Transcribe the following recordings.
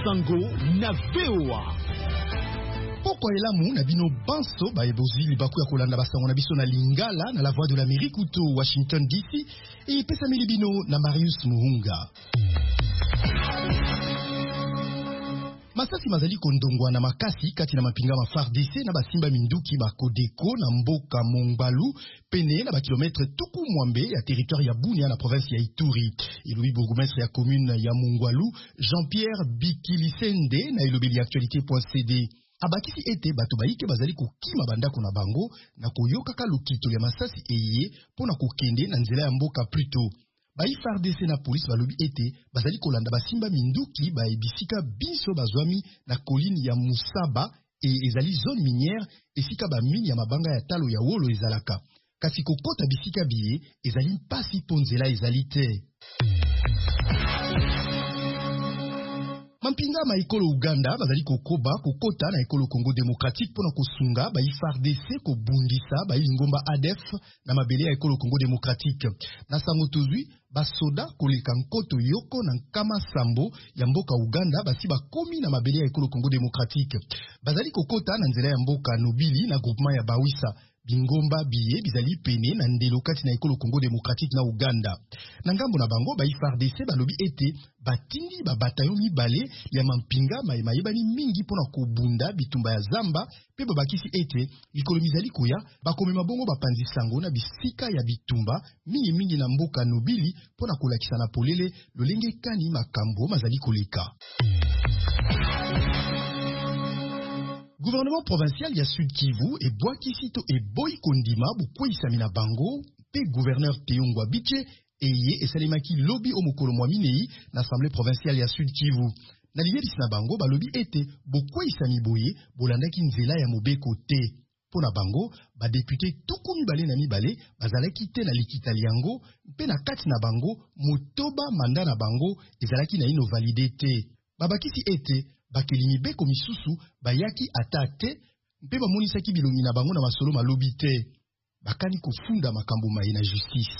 Sango na VOA. Poko elamu na bino banso ba ebozi libaku ya kolanda basango na biso na Lingala na la voix de l'Amérique ou to Washington DC et pesa milibino na Marius Muhunga. Masasi mazali kondongwa na makasi kati na mapinga ma FARDC na basimba minduki ba Kodeko na mboka Mongbalu pene na ba kilometre tuku mwambe ya territoire ya Bunia na province ya Ituri. Ilobi bourgmestre ya commune ya Mongwalu Jean-Pierre Bikilisende na ilobeli actualité.cd. Abakisi ete bato baike bazali kokima bandako na bango na koyokaka lokito ya masasi eye pona kokende na nzela ya mboka plutôt. Bayi FARDC na police balobi ete bazali kolanda basimba minduki ba ebisika biso bazwami na colline ya Musaba e ezali zone minière esika ba mine ya mabanga ya talo ya wolo ezalaka. Kasi kokota bisika biye ezali mpasi ponzela ezali te. Mampinga ma ekolo Uganda bazali kokoba kokota na ekolo Congo démocratique pona kosunga ba FARDC ko bundisa ba Lingomba ADF na mabele ya ekolo Congo démocratique. Na sango tozui basoda koleka nkoto yoko na nkama sambo ya mboka Uganda basi bakomi na mabele ya ekolo Congo démocratique. Bazali kokota na nzela ya mboka Nobili na groupement ya Bawisa. Bingomba biye bizali pene na ndelo kati na ekolo Congo démocratique na Uganda. Na ngambo na bango ba FARDC balobi ete batindi ba bataillon mibale ya mampinga mayebani mingi pona kobunda bitumba ya zamba pe bakisi ete mikolo mizali koya bakomema bongo bapanzi sango na bisika ya bitumba mingi na mboka Nobili pona kolakisa na polele lolenge kani makambo mazali koleka. Gouvernement provincial ya Sud Kivu e Bwakisito e Boy Kondima bukwei na bango pe gouverneur Teongwa Biche eye esalemaki lobi omokolo mwa minei na assemblée provinciale ya Sud Kivu. Na liyeris na bango balobi ete bukwei boye bolandaki nzela ya mobeko te. Pona bango ba député tuku mibale na mibale bazalaki te na likita liango pe na kati na bango motoba manda na bango ezalaki na ino validé te. Babakisi ete bakelimi beko misusu bayaki ata te mpe bamonisaki bilongi na bango na masolo malobi te. Bakani kofunda makambo mai na justice.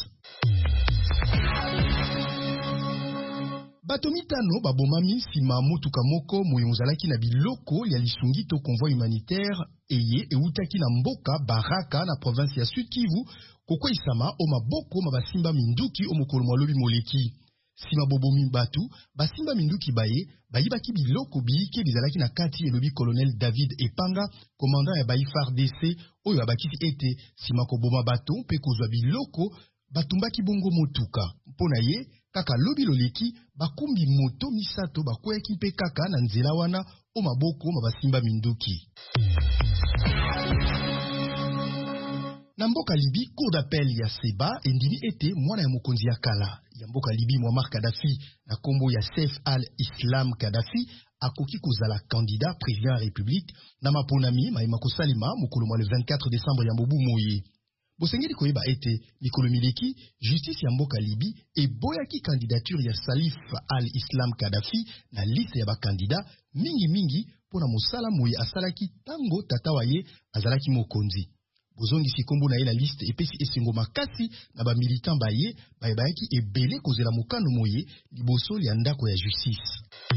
Bato mitano babomami nsima motuka moko moyo ozalaki na biloko ya lisungi to convoi humanitaire eye eutaki na mboka Baraka na province ya Sud Kivu kokwesama o maboko mabasimba minduki omokolo malobi moleki. Sima bobomi batu, basimba minduki baye, bayibaki biloko biike bizalaki na kati elobi colonel David Epanga, commandant ya bayi FARDC, oyo abakisi ete, sima koboma bato, pe kozwa biloko, batumbaki bongo motuka. Mpona ye, kaka lobi loleki, bakumbi moto misato bakweki pe kaka na nzela wana, o maboko mabasimba minduki. Na mboka Libi, cour d'appel ya Seba endimi ete mwana ya mokonzi ya kala. Ya mboka Libi Muammar Kadhafi na kombo ya Saif al-Islam Kadhafi akoki kozala candidat président ya République na maponami maima kosalima mokolo mwa le 24 décembre ya mobu moye. Bosengeli koyeba ete mikolo mileki justice ya mboka Libi eboyaki candidature ya Saif al-Islam Kadhafi na liste ya bakandida mingi pona mosala moye asalaki tango tata ye azalaki mokonzi. Bozongi sikombo na ye la liste epesi esengo makasi na ba militant baye bayaki ebele kozela mokano moye liboso ya ndako ya justice.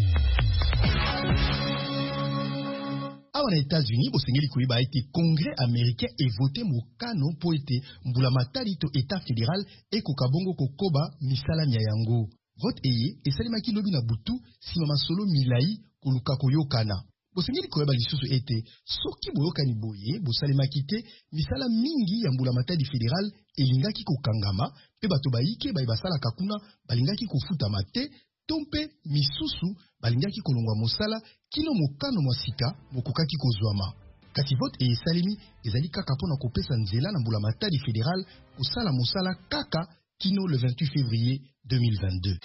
Awa na États-Unis bosengeli koyeba ete Congrès américain e voté mokano po ete mbula matali to état fédéral ekoka bongo kokoba misala nya yango. Vote eye esalimaki lobi na butu sima masolo milai koluka koyokana. Bosengeli koyeba lisusu ete soki boyokani boye bosalemaki te misala mingi ya mbula matadi fédéral elingaki kokangama pe bato baike basalaka kuna balingaki kofutama te tompe misusu balingaki kolongwa mosala kino mokano mwa sika mokokaki kozwama. Kasi vote esalemi ezali kaka pona kopesa nzela na mbula matadi fédéral kosala mosala kaka kino le 28 février 2022.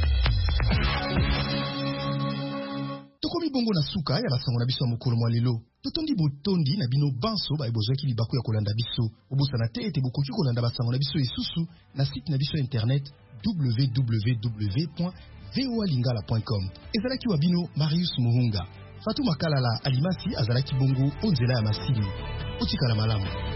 Tokomi bongo na suka ya basango na biso mokolo mwa lelo. Totondi botondi na bino banso ba ebozwaki libaku ya kolanda biso. Obosana te ete bokoki kolanda basango na biso esusu na site na biso internet www.voalingala.com. Ezalaki wa bino Marius Muhunga. Fatou Makalala Alimasi azalaki bongo onzela ya masini. Otikala malamu.